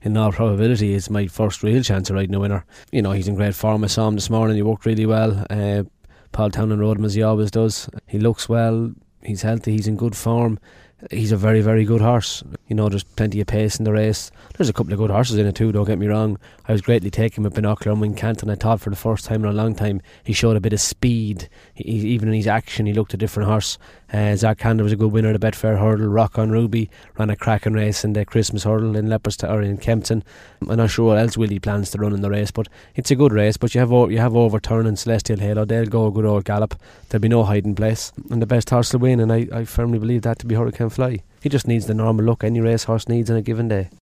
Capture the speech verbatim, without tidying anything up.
in all probability is my first real chance of riding a winner. You know, he's in great form. I saw him this morning, he worked really well. uh, Paul Townend rode him as he always does. He looks well, he's healthy, he's in good form. He's a very, very good horse. You know, there's plenty of pace in the race. There's a couple of good horses in it too, don't get me wrong. I was greatly taken with Binocular and Wincanton. I thought for the first time in a long time he showed a bit of speed. He, even in his action he looked a different horse. uh, Zach Kander was a good winner of the Betfair Hurdle. Rock on Ruby ran a cracking race in the Christmas Hurdle in Leopardstown or in Kempton. I'm not sure what else Willie plans to run in the race, but it's a good race. But you have you have Overturn and Celestial Halo. They'll go a good old gallop. There'll be no hiding place, and the best horse will win, and I, I firmly believe that to be Hurricane Fly. He just needs the normal look any racehorse needs on a given day.